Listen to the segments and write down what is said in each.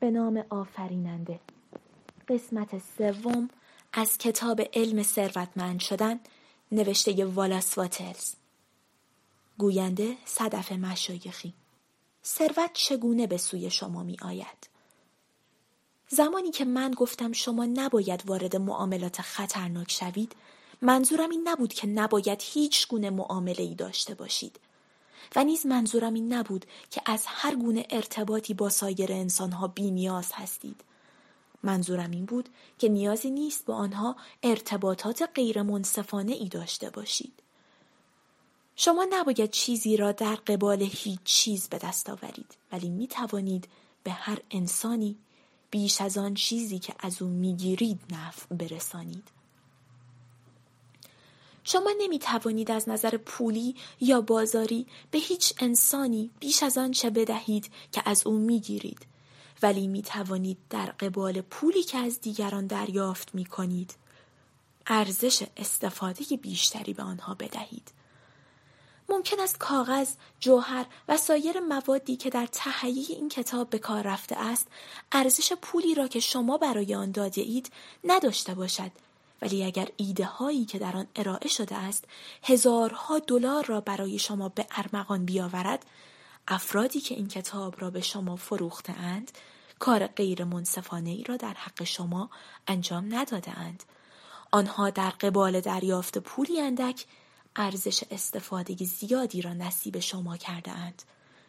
به نام آفریننده. قسمت 3 از کتاب علم ثروتمند شدن، نوشته والاس واتلز. گوینده صدف مشایخی. ثروت چگونه به سوی شما می آید؟ زمانی که من گفتم شما نباید وارد معاملات خطرناک شوید، منظورم این نبود که نباید هیچ گونه معامله‌ای داشته باشید. و نیز منظورم این نبود که از هر گونه ارتباطی با سایر انسانها بی نیاز هستید. منظورم این بود که نیازی نیست با آنها ارتباطات غیر منصفانه ای داشته باشید. شما نباید چیزی را در قبال هیچ چیز به دست آورید، ولی می توانید به هر انسانی بیش از آن چیزی که از او می گیرید نفع برسانید. شما نمی توانید از نظر پولی یا بازاری به هیچ انسانی بیش از آن چه بدهید که از او می گیرید، ولی می توانید در قبال پولی که از دیگران دریافت می کنید ارزش استفاده بیشتری به آنها بدهید. ممکن است کاغذ، جوهر و سایر موادی که در تهیه این کتاب به کار رفته است ارزش پولی را که شما برای آن داده اید نداشته باشد، ولی اگر ایده هایی که در آن ارائه شده است هزارها دلار را برای شما به ارمغان بیاورد، افرادی که این کتاب را به شما فروخته اند کار غیر منصفانه ای را در حق شما انجام نداده اند. آنها در قبال دریافت پولی اندک ارزش استفاده زیادی را نصیب شما کرده اند.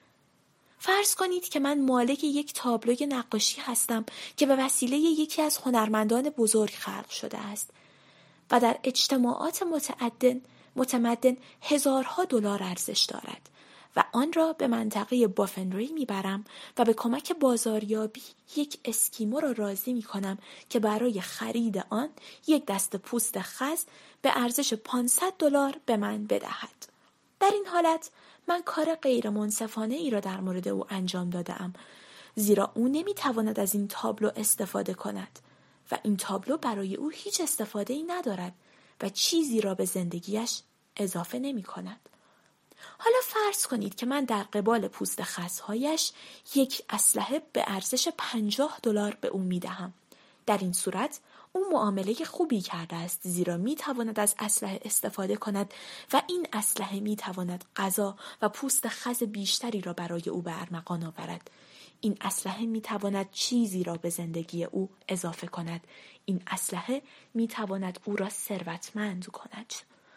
فرض کنید که من مالک یک تابلوی نقاشی هستم که به وسیله یکی از هنرمندان بزرگ خلق شده است و در اجتماعات متمدن هزارها دلار ارزش دارد و آن را به منطقه بافنری میبرم و به کمک بازاریابی یک اسکیمو را راضی میکنم که برای خرید آن یک دسته پوست خز به ارزش 500 دلار به من بدهد. در این حالت من کار غیر منصفانه ای را در مورد او انجام دادم، زیرا او نمیتواند از این تابلو استفاده کند و این تابلو برای او هیچ استفاده ای ندارد و چیزی را به زندگیش اضافه نمی کند. حالا فرض کنید که من در قبال پوست خزهایش یک اسلحه به ارزش 50 دلار به او می دهم. در این صورت او معامله خوبی کرده است، زیرا می تواند از اسلحه استفاده کند و این اسلحه می تواند غذا و پوست خز بیشتری را برای او به ارمغان آورد. این اسلحه می تواند چیزی را به زندگی او اضافه کند. این اسلحه می تواند او را ثروتمند کند.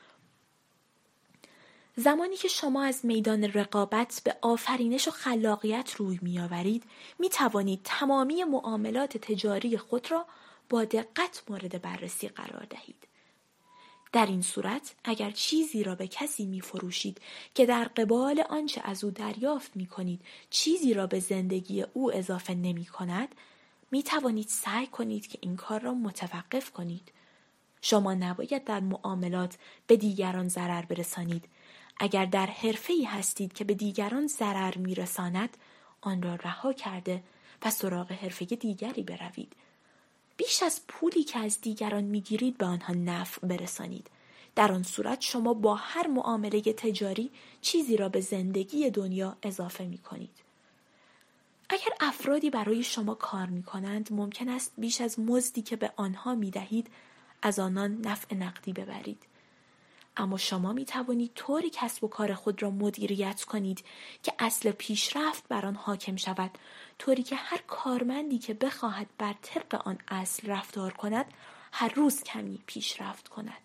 زمانی که شما از میدان رقابت به آفرینش و خلاقیت روی می‌آورید، می‌توانید تمامی معاملات تجاری خود را با دقت مورد بررسی قرار دهید. در این صورت اگر چیزی را به کسی می‌فروشید که در قبال آنچه از او دریافت می‌کنید چیزی را به زندگی او اضافه نمی‌کند، می‌توانید سعی کنید که این کار را متوقف کنید. شما نباید در معاملات به دیگران ضرر برسانید. اگر در حرفه‌ای هستید که به دیگران ضرر می‌رساند، آن را رها کرده و سراغ حرفه دیگری بروید. بیش از پولی که از دیگران می‌گیرید به آنها نفع برسانید. در آن صورت شما با هر معامله تجاری چیزی را به زندگی دنیا اضافه می‌کنید. اگر افرادی برای شما کار می‌کنند، ممکن است بیش از مزدی که به آنها می‌دهید از آنان نفع نقدی ببرید. اما شما می توانید طوری کسب و کار خود را مدیریت کنید که اصل پیشرفت بر آن حاکم شود، طوری که هر کارمندی که بخواهد بر طبق آن اصل رفتار کند هر روز کمی پیشرفت کند.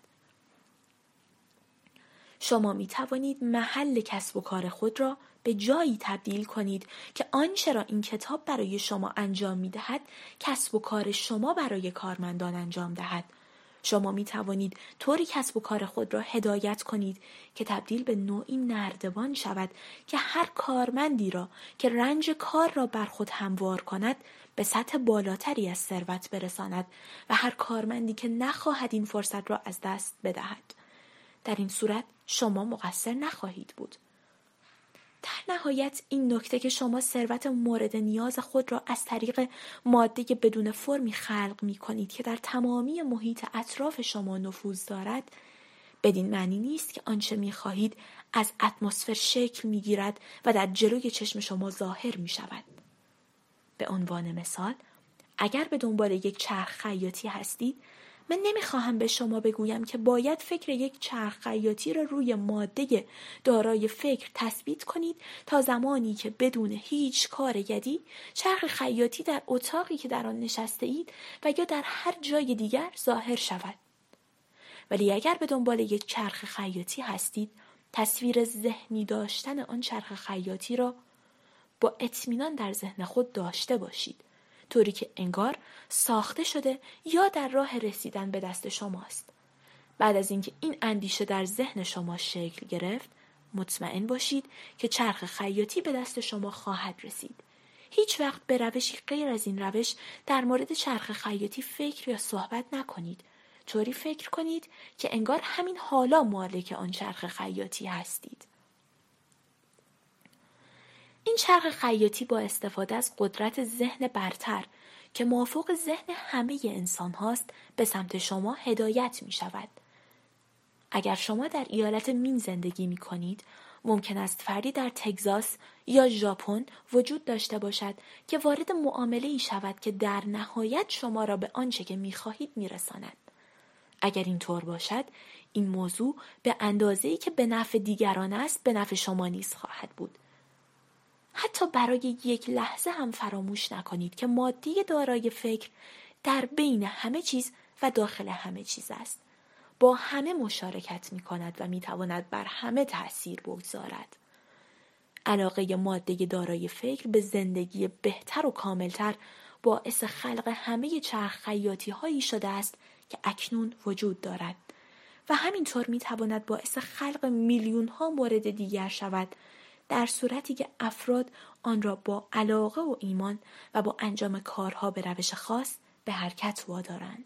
شما می توانید محل کسب و کار خود را به جایی تبدیل کنید که آنچه را این کتاب برای شما انجام می دهد کسب و کار شما برای کارمندان انجام دهد. شما می توانید طوری کسب و کار خود را هدایت کنید که تبدیل به نوعی نردبان شود که هر کارمندی را که رنج کار را بر خود هموار کند به سطح بالاتری از ثروت برساند و هر کارمندی که نخواهد این فرصت را از دست بدهد. در این صورت شما مقصر نخواهید بود. در نهایت این نکته که شما ثروت مورد نیاز خود را از طریق ماده بدون فرمی خلق می کنید که در تمامی محیط اطراف شما نفوذ دارد، بدین معنی نیست که آنچه می خواهید از اتمسفر شکل می گیرد و در جلوی چشم شما ظاهر می شود. به عنوان مثال، اگر به دنبال یک چرخ خیاطی هستید، من نمیخواهم به شما بگویم که باید فکر یک چرخ خیاطی را روی ماده دارای فکر تثبیت کنید تا زمانی که بدون هیچ کار یدی چرخ خیاطی در اتاقی که در آن نشسته اید و یا در هر جای دیگر ظاهر شود. ولی اگر به دنبال یک چرخ خیاطی هستید، تصویر ذهنی داشتن آن چرخ خیاطی را با اطمینان در ذهن خود داشته باشید، طوری که انگار ساخته شده یا در راه رسیدن به دست شماست. بعد از اینکه این اندیشه در ذهن شما شکل گرفت، مطمئن باشید که چرخ خیاطی به دست شما خواهد رسید. هیچ وقت به روشی غیر از این روش در مورد چرخ خیاطی فکر یا صحبت نکنید. طوری فکر کنید که انگار همین حالا مالک آن چرخ خیاطی هستید. این چرخ خیاطی با استفاده از قدرت ذهن برتر که مافوق ذهن همه انسان هاست به سمت شما هدایت می شود. اگر شما در ایالت مین زندگی می کنید، ممکن است فردی در تگزاس یا ژاپن وجود داشته باشد که وارد معامله‌ای شود که در نهایت شما را به آنچه که می خواهید می رساند. اگر این طور باشد، این موضوع به اندازه‌ای که به نفع دیگران است، به نفع شما نیز خواهد بود. حتی برای یک لحظه هم فراموش نکنید که ماده دارای فکر در بین همه چیز و داخل همه چیز است. با همه مشارکت می کند و می تواند بر همه تأثیر بگذارد. علاقه ماده دارای فکر به زندگی بهتر و کاملتر باعث خلق همه چرخ خیاطی هایی شده است که اکنون وجود دارد و همینطور می تواند باعث خلق میلیون ها مورد دیگر شود، در صورتی که افراد آن را با علاقه و ایمان و با انجام کارها به روش خاص به حرکت وادارند.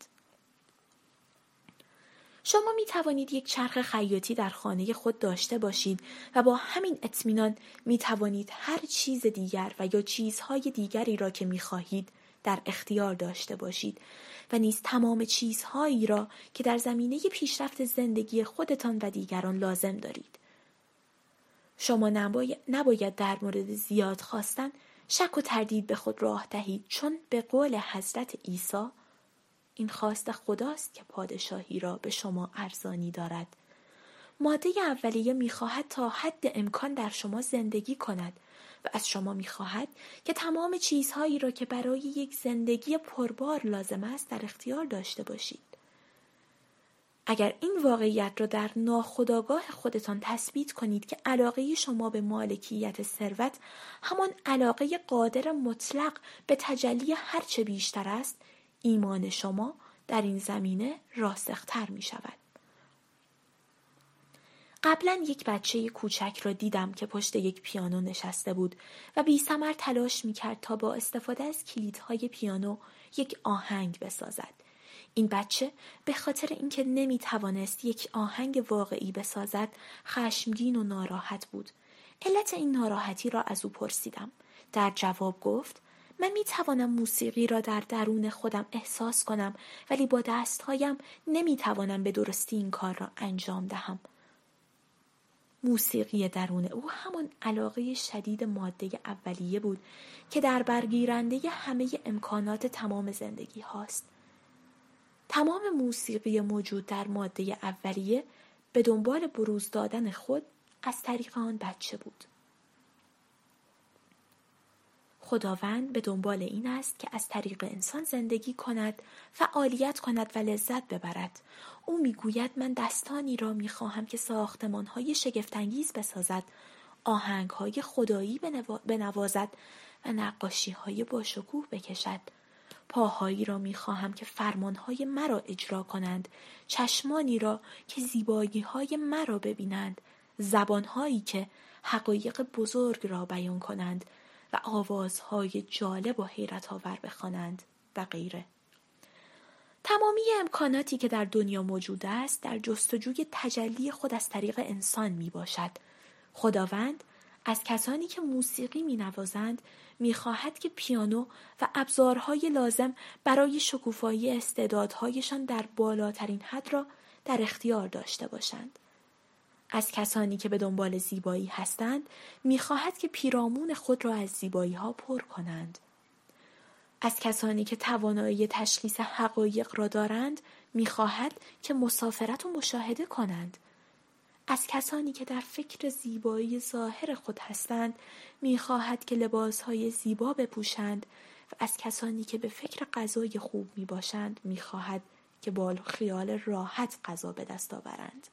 شما می توانید یک چرخ خیاطی در خانه خود داشته باشید و با همین اطمینان می توانید هر چیز دیگر و یا چیزهای دیگری را که می خواهید در اختیار داشته باشید و نیز تمام چیزهایی را که در زمینه پیشرفت زندگی خودتان و دیگران لازم دارید. شما نباید در مورد زیاد خواستن شک و تردید به خود راه دهید، چون به قول حضرت عیسی این خواست خداست که پادشاهی را به شما ارزانی دارد. ماده اولیه می‌خواهد تا حد امکان در شما زندگی کند و از شما می‌خواهد که تمام چیزهایی را که برای یک زندگی پربار لازم است در اختیار داشته باشید. اگر این واقعیت را در ناخودآگاه خودتان تثبیت کنید که علاقه شما به مالکیت ثروت همان علاقه قادر مطلق به تجلی هرچه بیشتر است، ایمان شما در این زمینه راسختر می شود. قبلا یک بچه کوچک را دیدم که پشت یک پیانو نشسته بود و بی‌ثمر تلاش می کرد تا با استفاده از کلیدهای پیانو یک آهنگ بسازد. این بچه به خاطر اینکه نمی توانست یک آهنگ واقعی بسازد خشمگین و ناراحت بود. علت این ناراحتی را از او پرسیدم. در جواب گفت: من می توانم موسیقی را در درون خودم احساس کنم، ولی با دستهایم نمی توانم به درستی این کار را انجام دهم. موسیقی درون او همان علاقه شدید ماده اولیه بود که در برگیرنده همه امکانات تمام زندگی هاست. تمام موسیقی موجود در ماده اولیه به دنبال بروز دادن خود از طریق آن بچه بود. خداوند به دنبال این است که از طریق انسان زندگی کند، فعالیت کند و لذت ببرد. او میگوید من دستانی را میخواهم که ساختمان‌های شگفت‌انگیز بسازد، آهنگ‌های خدایی بنوازد و نقاشی‌های باشکوه بکشد. پاهایی را میخواهم که فرمانهای مرا اجرا کنند، چشمانی را که زیبایی‌های مرا ببینند، زبانهایی که حقایق بزرگ را بیان کنند و آوازهای جالب و حیرت آور بخوانند و غیره. تمامی امکاناتی که در دنیا موجود است در جستجوی تجلی خود از طریق انسان می باشد. خداوند از کسانی که موسیقی می نوازند می خواهد که پیانو و ابزارهای لازم برای شکوفایی استعدادهایشان در بالاترین حد را در اختیار داشته باشند. از کسانی که به دنبال زیبایی هستند می‌خواهد که پیرامون خود را از زیبایی‌ها پر کنند. از کسانی که توانایی تشخیص حقایق را دارند می‌خواهد که مسافرت و مشاهده کنند. از کسانی که در فکر زیبایی ظاهر خود هستند می‌خواهد که لباس‌های زیبا بپوشند و از کسانی که به فکر غذای خوب می‌باشند می‌خواهد که با خیال راحت غذا به دست آورند.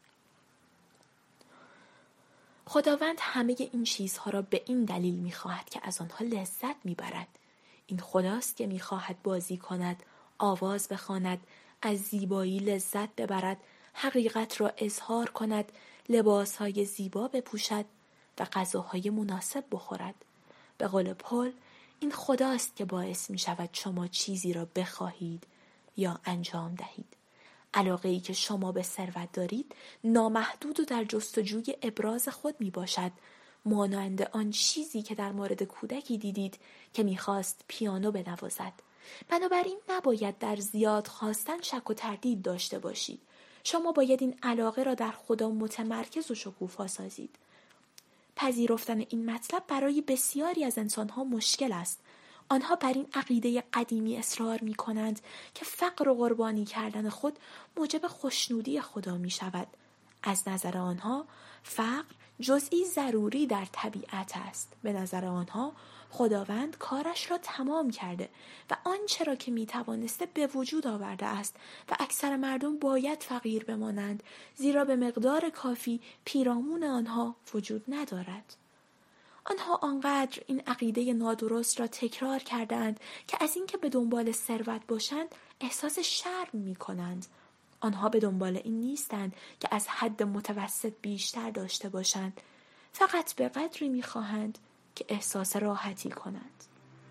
خداوند همه این چیزها را به این دلیل می‌خواهد که از آنها لذت می‌برد. این خداست که می‌خواهد بازی کند، آواز بخواند، از زیبایی لذت ببرد، حقیقت را اظهار کند، لباسهای زیبا بپوشد و غذاهای مناسب بخورد. به قول پل، این خداست که باعث می‌شود شما چیزی را بخواهید یا انجام دهید. علاقه‌ای که شما به ثروت دارید نامحدود و در جستجوی ابراز خود میباشد، مانند آن چیزی که در مورد کودکی دیدید که میخواست پیانو بنوازد. بنابراین نباید در زیاد خواستن شک و تردید داشته باشید. شما باید این علاقه را در خدا متمرکز و شکوفا سازید. پذیرفتن این مطلب برای بسیاری از انسانها مشکل است. آنها بر این عقیده قدیمی اصرار می کنند که فقر و قربانی کردن خود موجب خوشنودی خدا می شود. از نظر آنها فقر جزئی ضروری در طبیعت است. به نظر آنها خداوند کارش را تمام کرده و آنچه را که می توانسته به وجود آورده است و اکثر مردم باید فقیر بمانند، زیرا به مقدار کافی پیرامون آنها وجود ندارد. آنها آنقدر این عقیده نادرست را تکرار کردند که از اینکه به دنبال ثروت باشند احساس شرم می کنند. آنها به دنبال این نیستند که از حد متوسط بیشتر داشته باشند، فقط به قدری می خواهند که احساس راحتی کنند.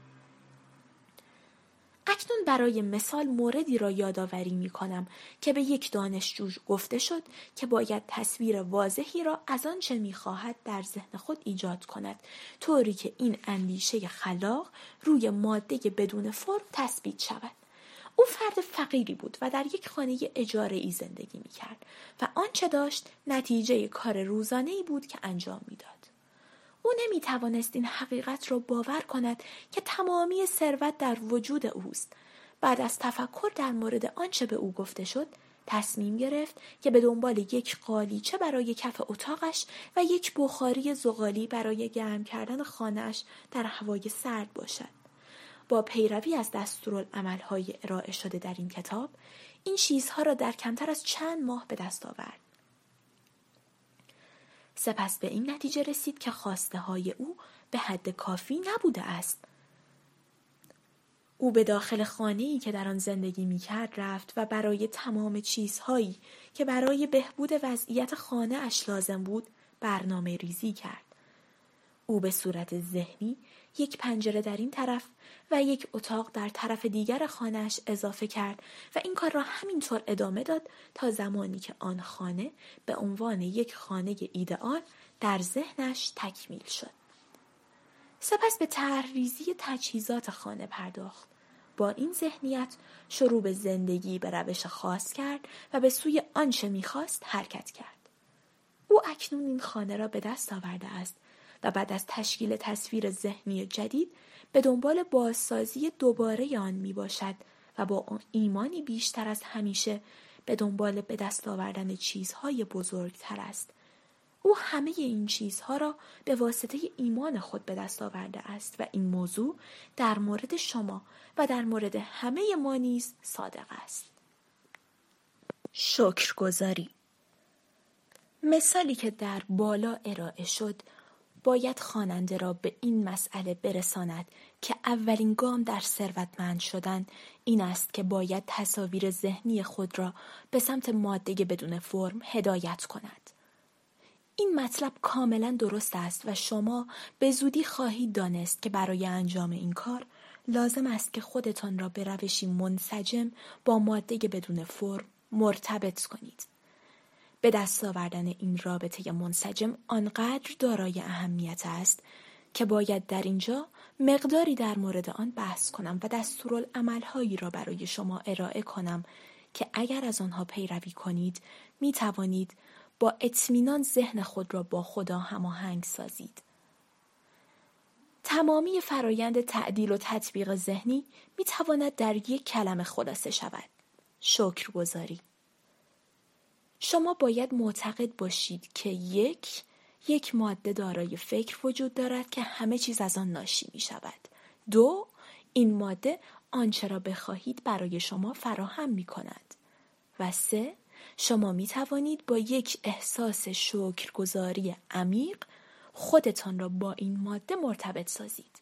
اکنون برای مثال موردی را یادآوری می کنم که به یک دانشجو گفته شد که باید تصویر واضحی را از آنچه می خواهد در ذهن خود ایجاد کند، طوری که این اندیشه خلاق روی ماده بدون فرم تثبیت شود. او فرد فقیری بود و در یک خانه اجاره‌ای زندگی می کرد و آنچه داشت نتیجه کار روزانه‌ای بود که انجام می داد. او نمی توانست این حقیقت را باور کند که تمامی ثروت در وجود اوست. بعد از تفکر در مورد آنچه به او گفته شد، تصمیم گرفت که به دنبال یک قالیچه برای کف اتاقش و یک بخاری زغالی برای گرم کردن خانه‌اش در هوای سرد باشد. با پیروی از دستورالعمل‌های ارائه شده در این کتاب، این چیزها را در کمتر از چند ماه به دست آورد. سپس به این نتیجه رسید که خواسته های او به حد کافی نبوده است. او به داخل خانه‌ای که در آن زندگی می‌کرد رفت و برای تمام چیزهایی که برای بهبود وضعیت خانه اش لازم بود برنامه ریزی کرد. او به صورت ذهنی یک پنجره در این طرف و یک اتاق در طرف دیگر خانه‌اش اضافه کرد و این کار را همینطور ادامه داد تا زمانی که آن خانه به عنوان یک خانه ایدئال در ذهنش تکمیل شد. سپس به طرح‌ریزی تجهیزات خانه پرداخت. با این ذهنیت شروع به زندگی به روش خاص کرد و به سوی آنچه می‌خواست حرکت کرد. او اکنون این خانه را به دست آورده است و بعد از تشکیل تصویر ذهنی جدید به دنبال بازسازی دوباره آن می باشد و با ایمانی بیشتر از همیشه به دنبال به دست آوردن چیزهای بزرگتر است. او همه این چیزها را به واسطه ایمان خود به دست آورده است و این موضوع در مورد شما و در مورد همه ما نیز صادق است. شکرگزاری. مثالی که در بالا ارائه شد باید خواننده را به این مسئله برساند که اولین گام در ثروتمند شدن این است که باید تصاویر ذهنی خود را به سمت ماده بدون فرم هدایت کند. این مطلب کاملا درست است و شما به زودی خواهید دانست که برای انجام این کار لازم است که خودتان را به روشی منسجم با ماده بدون فرم مرتبط کنید. به دست آوردن این رابطه منسجم آنقدر دارای اهمیت است که باید در اینجا مقداری در مورد آن بحث کنم و دستورالعمل‌هایی را برای شما ارائه کنم که اگر از آنها پیروی کنید می توانید با اطمینان ذهن خود را با خدا هماهنگ سازید. تمامی فرایند تعدیل و تطبیق ذهنی می تواند در یک کلمه خلاصه شود: شکرگزاری. شما باید معتقد باشید که یک ماده دارای فکر وجود دارد که همه چیز از آن ناشی می شود. 2. این ماده آنچه را بخواهید برای شما فراهم می کند. و 3. شما می توانید با یک احساس شکرگزاری عمیق خودتان را با این ماده مرتبط سازید.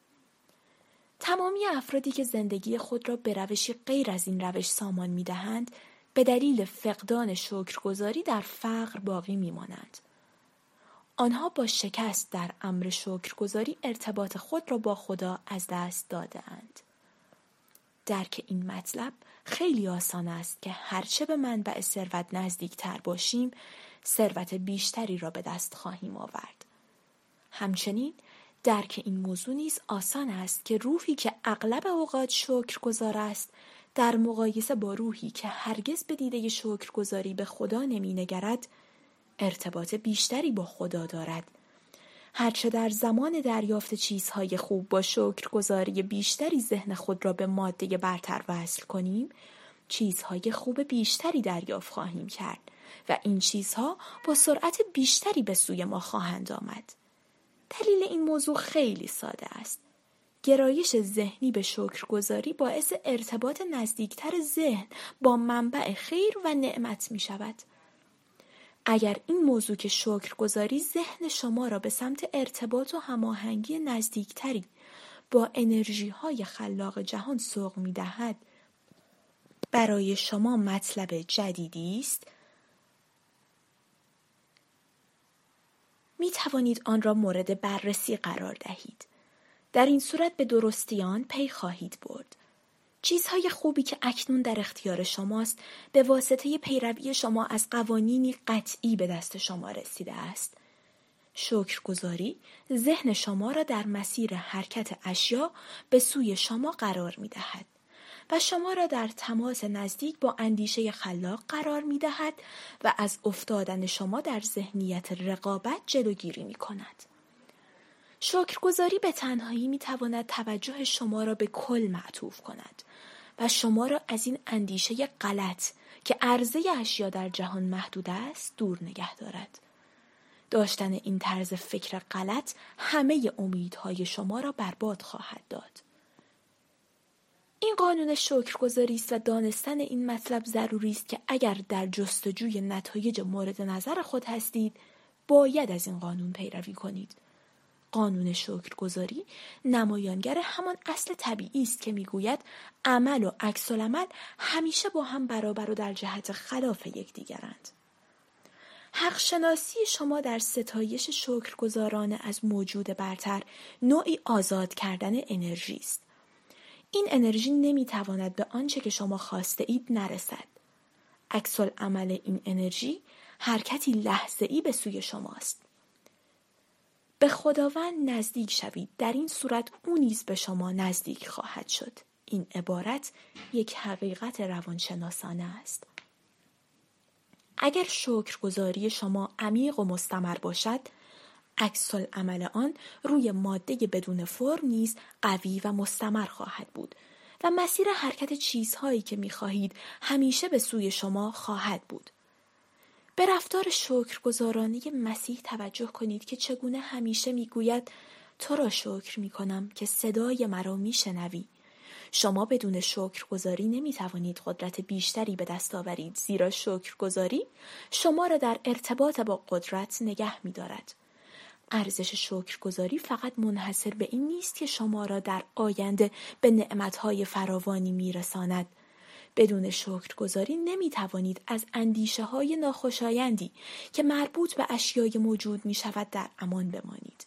تمامی افرادی که زندگی خود را به روشی غیر از این روش سامان می دهند، به دلیل فقدان شکرگزاری در فقر باقی می مانند. آنها با شکست در امر شکرگزاری ارتباط خود را با خدا از دست داده اند. درک این مطلب خیلی آسان است که هرچه به منبع ثروت نزدیک تر باشیم، ثروت بیشتری را به دست خواهیم آورد. همچنین درک این موضوع نیز آسان است که روحی که اغلب اوقات شکرگزار است، در مقایسه با روحی که هرگز به دیده شکرگزاری به خدا نمی‌نگرد، ارتباط بیشتری با خدا دارد. هرچه در زمان دریافت چیزهای خوب با شکرگزاری بیشتری ذهن خود را به ماده برتر وصل کنیم، چیزهای خوب بیشتری دریافت خواهیم کرد و این چیزها با سرعت بیشتری به سوی ما خواهند آمد. دلیل این موضوع خیلی ساده است. گرایش ذهنی به شکرگزاری باعث ارتباط نزدیکتر ذهن با منبع خیر و نعمت می شود. اگر این موضوع که شکرگزاری ذهن شما را به سمت ارتباط و هماهنگی نزدیکتری با انرژی‌های خلاق جهان سوق می‌دهد، برای شما مطلب جدیدی است، می توانید آن را مورد بررسی قرار دهید. در این صورت به درستی آن پی خواهید برد. چیزهای خوبی که اکنون در اختیار شماست به واسطه پیروی شما از قوانینی قطعی به دست شما رسیده است. شکرگزاری ذهن شما را در مسیر حرکت اشیا به سوی شما قرار می دهد و شما را در تماس نزدیک با اندیشه خلاق قرار می دهد و از افتادن شما در ذهنیت رقابت جلوگیری می کند. شکرگزاری به تنهایی می تواند توجه شما را به کل معطوف کند و شما را از این اندیشه غلط که عرضه اشیا در جهان محدود است دور نگه دارد. داشتن این طرز فکر غلط همه امیدهای شما را برباد خواهد داد. این قانون شکرگزاری است و دانستن این مطلب ضروری است که اگر در جستجوی نتایج مورد نظر خود هستید، باید از این قانون پیروی کنید. قانون شکرگزاری نمایانگر همان اصل طبیعی است که میگوید عمل و عکس‌العمل همیشه با هم برابر و در جهت خلاف یکدیگرند. حق شناسی شما در ستایش شکرگزارانه از موجود برتر نوعی آزاد کردن انرژی است. این انرژی نمیتواند به آنچه که شما خواسته اید نرسد. عکس‌العمل این انرژی حرکتی لحظه‌ای به سوی شماست. به خداوند نزدیک شوید، در این صورت او نیز به شما نزدیک خواهد شد. این عبارت یک حقیقت روانشناسانه است. اگر شکرگزاری شما عمیق و مستمر باشد، عکس‌العمل آن روی ماده بدون فرم نیز قوی و مستمر خواهد بود و مسیر حرکت چیزهایی که می‌خواهید همیشه به سوی شما خواهد بود. به رفتار شکرگزارانه مسیح توجه کنید که چگونه همیشه میگوید تو را شکر میکنم که صدای مرا میشنوی. شما بدون شکرگزاری نمیتوانید قدرت بیشتری به دست آورید، زیرا شکرگزاری شما را در ارتباط با قدرت نگه میدارد. ارزش شکرگزاری فقط منحصر به این نیست که شما را در آینده به نعمتهای فراوانی میرساند. بدون شکرگزاری نمیتوانید از اندیشه‌های ناخوشایندی که مربوط به اشیای موجود میشود در امان بمانید.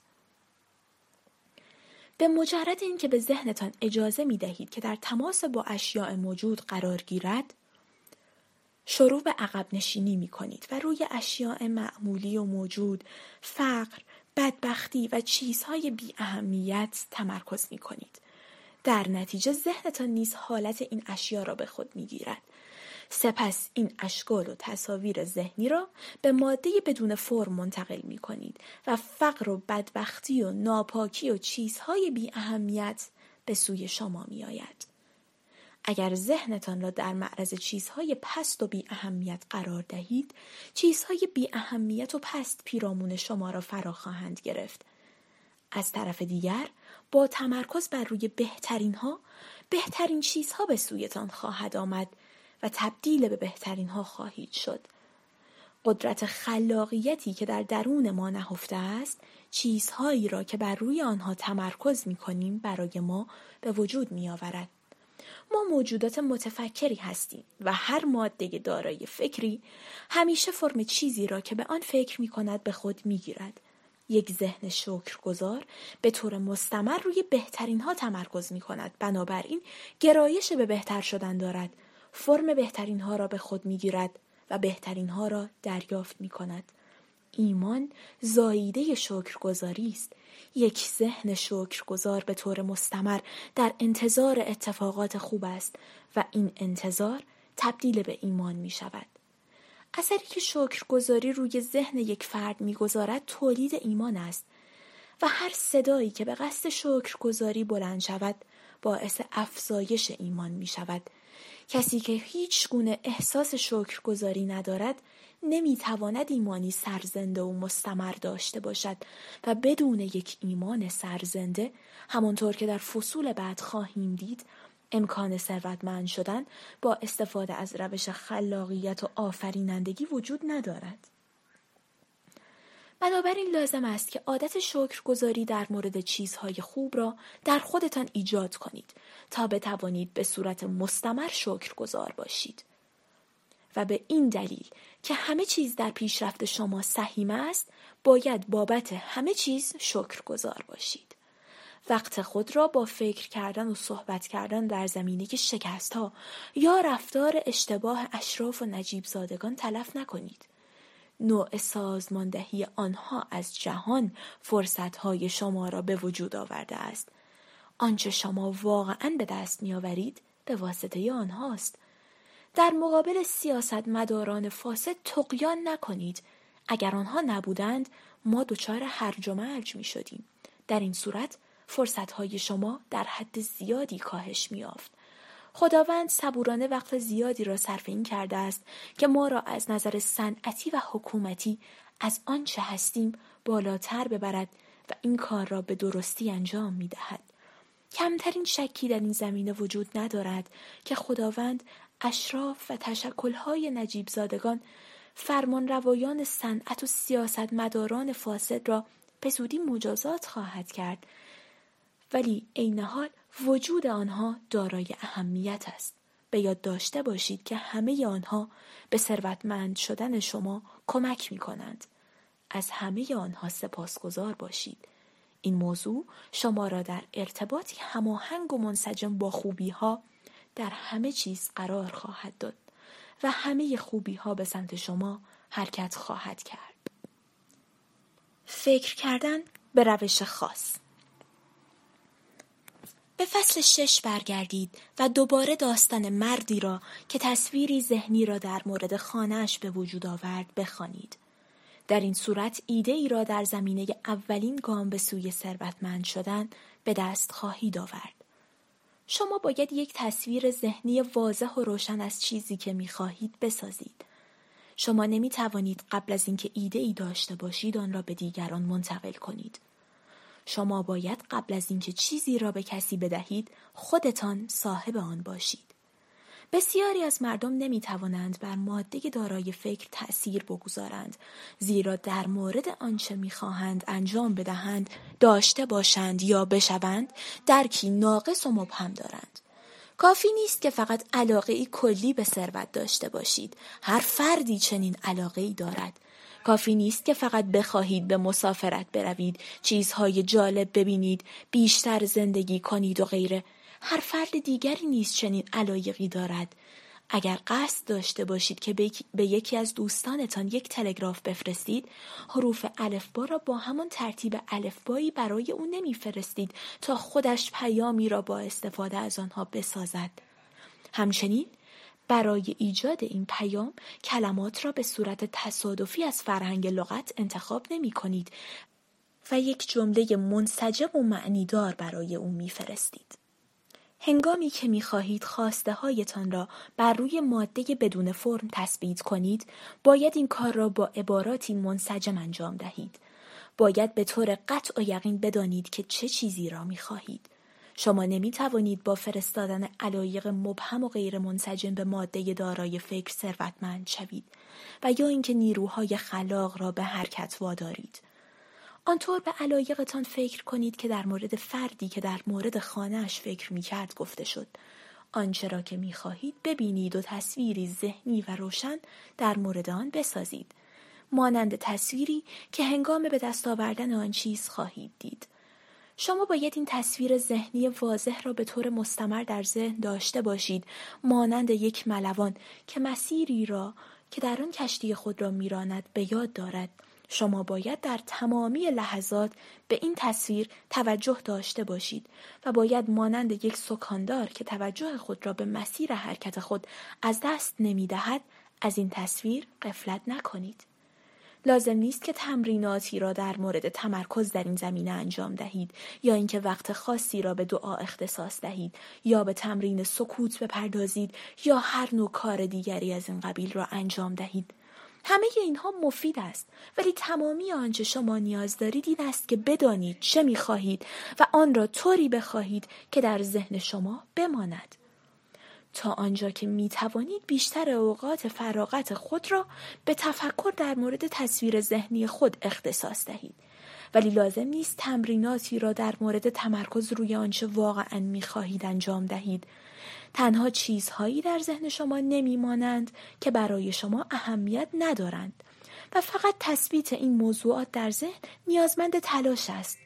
به مجرد اینکه به ذهنتان اجازه میدهید که در تماس با اشیاء موجود قرار گیرد، شروع به عقب نشینی میکنید و روی اشیاء معمولی و موجود، فقر، بدبختی و چیزهای بی اهمیت تمرکز میکنید. در نتیجه ذهنتان نیز حالت این اشیا را به خود میگیرد سپس این اشکال و تصاویر ذهنی را به ماده بدون فرم منتقل می کنید و فقر و بدبختی و ناپاکی و چیزهای بی اهمیت به سوی شما می آید. اگر ذهنتان را در معرض چیزهای پست و بی اهمیت قرار دهید، چیزهای بی اهمیت و پست پیرامون شما را فرا خواهند گرفت. از طرف دیگر، با تمرکز بر روی بهترین چیزها به سویتان خواهد آمد و تبدیل به بهترین ها خواهید شد. قدرت خلاقیتی که در درون ما نهفته است، چیزهایی را که بر روی آنها تمرکز می کنیم برای ما به وجود می آورد. ما موجودات متفکری هستیم و هر ماده دارای فکری همیشه فرم چیزی را که به آن فکر می کند به خود می گیرد. یک ذهن شکرگزار به طور مستمر روی بهترین ها تمرکز می کند. بنابراین گرایش به بهتر شدن دارد. فرم بهترین ها را به خود می گیرد و بهترین ها را دریافت می کند. ایمان زاییده شکرگزاری است. یک ذهن شکرگزار به طور مستمر در انتظار اتفاقات خوب است و این انتظار تبدیل به ایمان می شود. اثری که شکرگزاری روی ذهن یک فرد می‌گذارد تولید ایمان است و هر صدایی که به قصد شکرگزاری بلند شود باعث افزایش ایمان می شود. کسی که هیچ گونه احساس شکرگزاری ندارد نمی‌تواند ایمانی سرزنده و مستمر داشته باشد و بدون یک ایمان سرزنده، همانطور که در فصول بعد خواهیم دید، امکان ثروتمند شدن با استفاده از روش خلاقیت و آفرینندگی وجود ندارد. بنابراین لازم است که عادت شکرگزاری در مورد چیزهای خوب را در خودتان ایجاد کنید تا بتوانید به صورت مستمر شکرگزار باشید. و به این دلیل که همه چیز در پیشرفت شما سهیم است، باید بابت همه چیز شکرگزار باشید. وقت خود را با فکر کردن و صحبت کردن در زمینه شکست‌ها یا رفتار اشتباه اشراف و نجیب زادگان تلف نکنید. نوع سازماندهی آنها از جهان فرصت‌های شما را به وجود آورده است. آنچه شما واقعاً به دست می‌آورید به واسطه آنهاست. در مقابل سیاستمداران فاسد طغیان نکنید. اگر آنها نبودند ما دچار هرج و مرج می‌شدیم. در این صورت فرصت‌های شما در حد زیادی کاهش می‌یافت. خداوند صبورانه وقت زیادی را صرف این کرده است که ما را از نظر صنعتی و حکومتی از آنچه هستیم بالاتر ببرد و این کار را به درستی انجام می‌دهد. کمترین شکی در این زمینه وجود ندارد که خداوند اشراف و تشکل‌های نجیب زادگان، فرمانروایان صنعت و سیاستمداران فاسد را به زودی مجازات خواهد کرد، ولی عین حال وجود آنها دارای اهمیت است. به یاد داشته باشید که همه آنها به ثروتمند شدن شما کمک می کنند. از همه آنها سپاسگزار باشید. این موضوع شما را در ارتباطی هماهنگ و منسجم با خوبی ها در همه چیز قرار خواهد داد و همه خوبی ها به سمت شما حرکت خواهد کرد. فکر کردن به روش خاص. به فصل 6 برگردید و دوباره داستان مردی را که تصویری ذهنی را در مورد خانه‌اش به وجود آورد بخوانید. در این صورت ایده ای را در زمینه اولین گام به سوی ثروتمند شدن به دست خواهید آورد. شما باید یک تصویر ذهنی واضح و روشن از چیزی که می‌خواهید بسازید. شما نمی‌توانید قبل از اینکه ایده ای داشته باشید آن را به دیگران منتقل کنید. شما باید قبل از اینکه چیزی را به کسی بدهید خودتان صاحب آن باشید. بسیاری از مردم نمی‌توانند بر ماده دارای فکر تأثیر بگذارند، زیرا در مورد آنچه می‌خواهند انجام بدهند، داشته باشند یا بشوند، درکی ناقص و مبهم دارند. کافی نیست که فقط علاقه‌ای کلی به ثروت داشته باشید. هر فردی چنین علاقه‌ای دارد. کافی نیست که فقط بخواهید به مسافرت بروید، چیزهای جالب ببینید، بیشتر زندگی کنید و غیره. هر فرد دیگری نیز چنین علایقی دارد. اگر قصد داشته باشید که به یکی از دوستانتان یک تلگراف بفرستید، حروف الفبا را با همان ترتیب الفبایی برای او نمیفرستید تا خودش پیامی را با استفاده از آنها بسازد. همچنین برای ایجاد این پیام کلمات را به صورت تصادفی از فرهنگ لغت انتخاب نمی کنید و یک جمله منسجم و معنیدار برای او می‌فرستید. هنگامی که می‌خواهید خواسته هایتان را بر روی ماده بدون فرم تثبیت کنید، باید این کار را با عباراتی منسجم انجام دهید. باید به طور قطع و یقین بدانید که چه چیزی را می‌خواهید. شما نمی‌توانید با فرستادن علایق مبهم و غیر منسجم به ماده دارای فکر ثروتمند شوید و یا اینکه نیروهای خلاق را به حرکت وادارید. آنطور به علایقتان فکر کنید که در مورد فردی که در مورد خانه‌اش فکر می‌کرد گفته شد. آنچه را که می‌خواهید ببینید و تصویری ذهنی و روشن در مورد آن بسازید. مانند تصویری که هنگام به دست آوردن آن چیز خواهید دید. شما باید این تصویر ذهنی واضح را به طور مستمر در ذهن داشته باشید، مانند یک ملوان که مسیری را که در آن کشتی خود را می‌راند به یاد دارد. شما باید در تمامی لحظات به این تصویر توجه داشته باشید و باید مانند یک سکاندار که توجه خود را به مسیر حرکت خود از دست نمی‌دهد، از این تصویر غفلت نکنید. لازم نیست که تمریناتی را در مورد تمرکز در این زمینه انجام دهید یا اینکه وقت خاصی را به دعا اختصاص دهید یا به تمرین سکوت بپردازید یا هر نوع کار دیگری از این قبیل را انجام دهید. همه اینها مفید است، ولی تمامی آنچه شما نیاز دارید این است که بدانید چه می‌خواهید و آن را طوری بخواهید که در ذهن شما بماند. تا آنجا که می‌توانید بیشتر اوقات فراغت خود را به تفکر در مورد تصویر ذهنی خود اختصاص دهید. ولی لازم نیست تمریناتی را در مورد تمرکز روی آنچه واقعاً می‌خواهید انجام دهید. تنها چیزهایی در ذهن شما نمی‌مانند که برای شما اهمیت ندارند و فقط تثبیت این موضوعات در ذهن نیازمند تلاش است.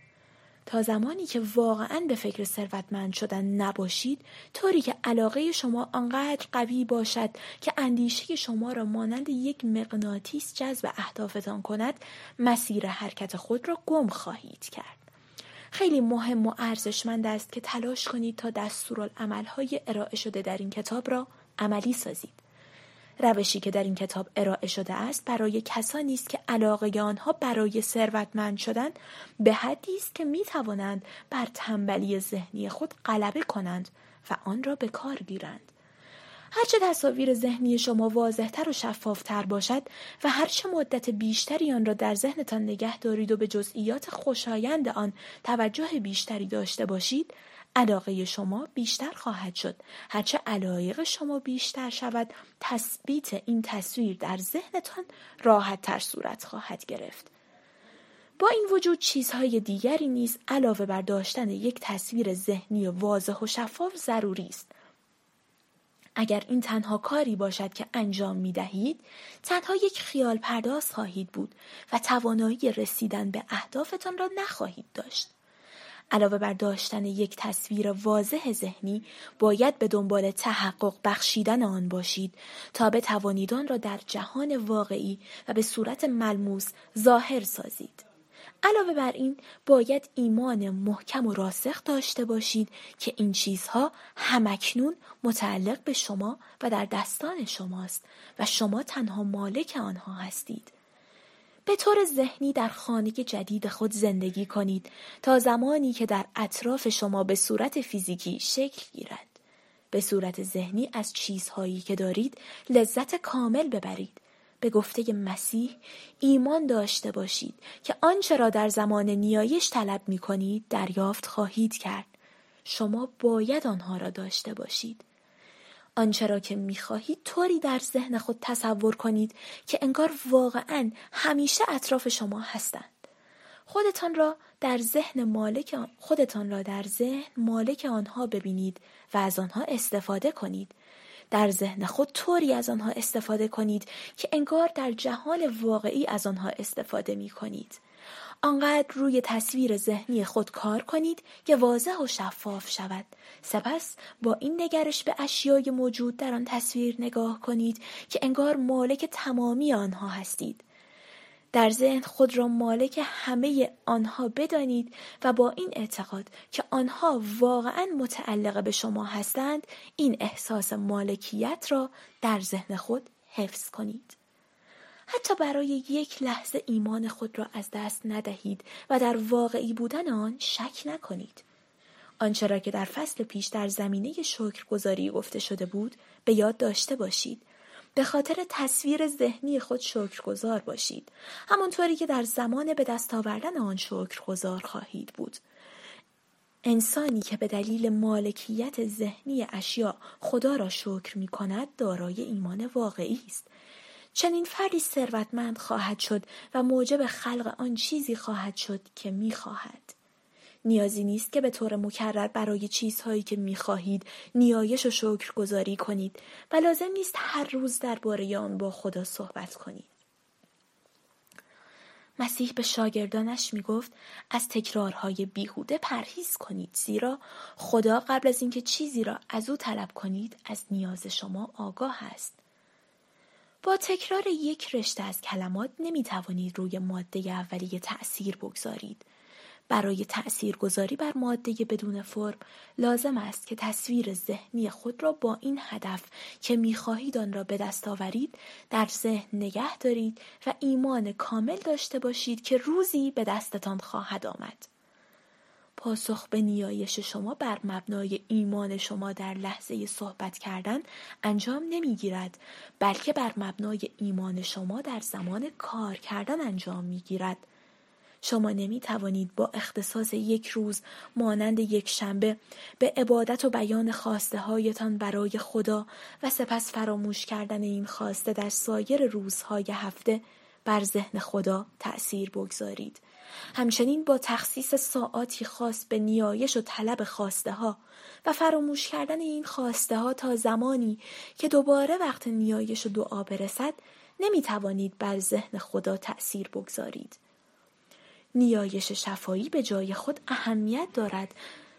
تا زمانی که واقعاً به فکر ثروتمند شدن نباشید، طوری که علاقه شما آنقدر قوی باشد که اندیشه شما را مانند یک مغناطیس جذب اهدافتان کند، مسیر حرکت خود را گم خواهید کرد. خیلی مهم و ارزشمند است که تلاش کنید تا دستورالعمل‌های ارائه شده در این کتاب را عملی سازید. روشی که در این کتاب ارائه شده است برای کسانی است که علاقه آنها برای ثروتمند شدن به حدی است که می‌توانند بر تنبلی ذهنی خود غلبه کنند و آن را به کار گیرند. هرچه تصاویر ذهنی شما واضح‌تر و شفاف‌تر باشد و هرچه مدت بیشتری آن را در ذهنتان نگه دارید و به جزئیات خوشایند آن توجه بیشتری داشته باشید، علاقه شما بیشتر خواهد شد. هرچه علایق شما بیشتر شود، تثبیت این تصویر در ذهنتان راحت‌تر صورت خواهد گرفت. با این وجود چیزهای دیگری نیز علاوه بر داشتن یک تصویر ذهنی واضح و شفاف ضروری است. اگر این تنها کاری باشد که انجام می دهید، تنها یک خیال پرداز خواهید بود و توانایی رسیدن به اهدافتان را نخواهید داشت. علاوه بر داشتن یک تصویر واضح ذهنی، باید به دنبال تحقق بخشیدن آن باشید تا بتوانید آن را در جهان واقعی و به صورت ملموس ظاهر سازید. علاوه بر این باید ایمان محکم و راسخ داشته باشید که این چیزها همکنون متعلق به شما و در دستان شماست و شما تنها مالک آنها هستید. به طور ذهنی در خانه جدید خود زندگی کنید تا زمانی که در اطراف شما به صورت فیزیکی شکل گیرد. به صورت ذهنی از چیزهایی که دارید لذت کامل ببرید. به گفته مسیح ایمان داشته باشید که آنچه را در زمان نیایش طلب می کنید دریافت خواهید کرد. شما باید آنها را داشته باشید. آنچه را که می خواهید طوری در ذهن خود تصور کنید که انگار واقعاً همیشه اطراف شما هستند. خودتان را در ذهن مالک آنها ببینید و از آنها استفاده کنید. در ذهن خود طوری از آنها استفاده کنید که انگار در جهان واقعی از آنها استفاده می کنید. آنقدر روی تصویر ذهنی خود کار کنید که واضح و شفاف شود. سپس با این نگرش به اشیای موجود در آن تصویر نگاه کنید که انگار مالک تمامی آنها هستید. در ذهن خود را مالک همه آنها بدانید و با این اعتقاد که آنها واقعا متعلق به شما هستند، این احساس مالکیت را در ذهن خود حفظ کنید. حتی برای یک لحظه ایمان خود را از دست ندهید و در واقعی بودن آن شک نکنید. آنچه را که در فصل پیش در زمینه شکرگزاری گفته شده بود به یاد داشته باشید. به خاطر تصویر ذهنی خود شکرگزار باشید، همانطوری که در زمان به دست آوردن آن شکرگزار خواهید بود. انسانی که به دلیل مالکیت ذهنی اشیا خدا را شکر می کند دارای ایمان واقعی است. چنین فردی ثروتمند خواهد شد و موجب خلق آن چیزی خواهد شد که می خواهد. نیازی نیست که به طور مکرر برای چیزهایی که می‌خواهید نیایش و شکرگزاری کنید و لازم نیست هر روز درباره آن با خدا صحبت کنید. مسیح به شاگردانش میگفت از تکرارهای بیهوده پرهیز کنید، زیرا خدا قبل از اینکه چیزی را از او طلب کنید از نیاز شما آگاه است. با تکرار یک رشته از کلمات نمی‌توانید روی ماده اولیه تأثیر بگذارید. برای تأثیرگذاری بر ماده بدون فرم لازم است که تصویر ذهنی خود را با این هدف که می‌خواهید آن را به دست آورید در ذهن نگه دارید و ایمان کامل داشته باشید که روزی به دستتان خواهد آمد. پاسخ به نیایش شما بر مبنای ایمان شما در لحظه صحبت کردن انجام نمی‌گیرد، بلکه بر مبنای ایمان شما در زمان کار کردن انجام می‌گیرد. شما نمی توانید با اختصاص یک روز مانند یک شنبه به عبادت و بیان خواسته هایتان برای خدا و سپس فراموش کردن این خواسته در سایر روزهای هفته بر ذهن خدا تأثیر بگذارید. همچنین با تخصیص ساعاتی خاص به نیایش و طلب خواسته ها و فراموش کردن این خواسته ها تا زمانی که دوباره وقت نیایش و دعا برسد نمی توانید بر ذهن خدا تأثیر بگذارید. نیایش شفایی به جای خود اهمیت دارد،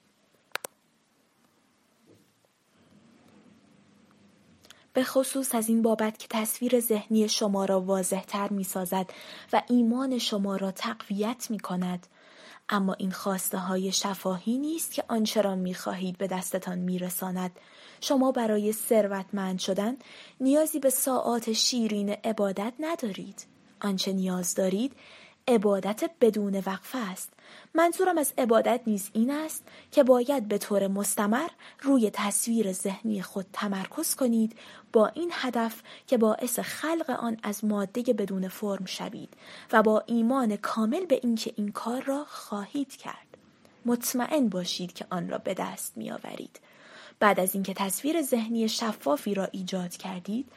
به خصوص از این بابت که تصویر ذهنی شما را واضح‌تر می‌سازد و ایمان شما را تقویت می‌کند. اما این خواسته های شفاهی نیست که آنچه را می‌خواهید به دستتان می‌رساند. شما برای ثروتمند شدن نیازی به ساعات شیرین عبادت ندارید. آنچه نیاز دارید عبادت بدون وقفه است. منظورم از عبادت نیز این است که باید به طور مستمر روی تصویر ذهنی خود تمرکز کنید با این هدف که باعث خلق آن از ماده بدون فرم شوید و با ایمان کامل به اینکه این کار را خواهید کرد. مطمئن باشید که آن را به دست می آورید. بعد از اینکه تصویر ذهنی شفافی را ایجاد کردید،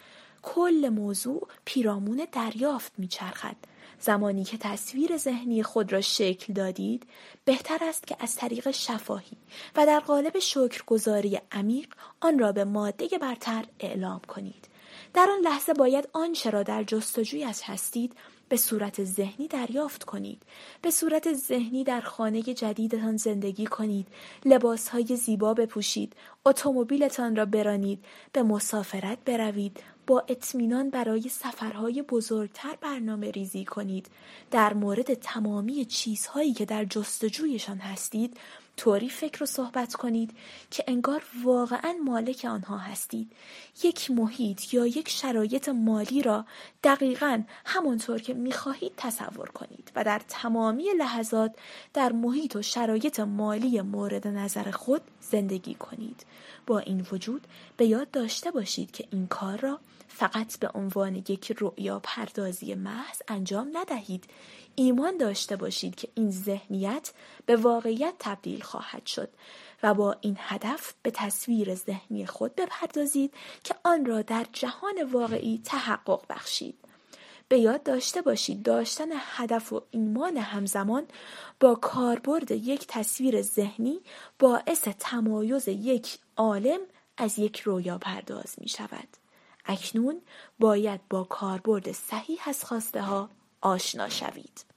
کل موضوع پیرامون دریافت می چرخد. زمانی که تصویر ذهنی خود را شکل دادید، بهتر است که از طریق شفاهی و در قالب شکرگزاری عمیق آن را به ماده برتر اعلام کنید. در آن لحظه باید آنچه را در جستجویش هستید به صورت ذهنی دریافت کنید. به صورت ذهنی در خانه جدیدتان زندگی کنید، لباسهای زیبا بپوشید، اتومبیلتان را برانید، به مسافرت بروید، با اطمینان برای سفرهای بزرگتر برنامه ریزی کنید. در مورد تمامی چیزهایی که در جستجویشان هستید طوری فکر و صحبت کنید که انگار واقعاً مالک آنها هستید. یک محیط یا یک شرایط مالی را دقیقاً همانطور که می‌خواهید تصور کنید و در تمامی لحظات در محیط و شرایط مالی مورد نظر خود زندگی کنید. با این وجود به یاد داشته باشید که این کار را فقط به عنوان یک رؤیا پردازی محض انجام ندهید. ایمان داشته باشید که این ذهنیت به واقعیت تبدیل خواهد شد و با این هدف به تصویر ذهنی خود بپردازید که آن را در جهان واقعی تحقق بخشید. به یاد داشته باشید داشتن هدف و ایمان همزمان با کاربرد یک تصویر ذهنی باعث تمایز یک عالم از یک رویا پرداز می شود. اکنون باید با کاربرد صحیح از خواسته ها آشنا شوید.